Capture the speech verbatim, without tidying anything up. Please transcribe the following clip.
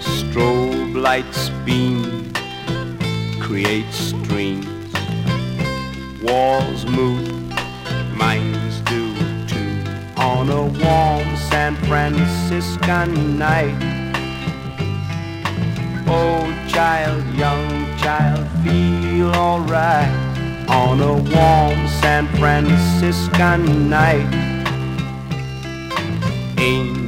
Strobe lights beam, create streams. Walls move, minds do too. On a warm San Franciscan night. Oh child, young child, feel alright. On a warm San Franciscan night. Ain't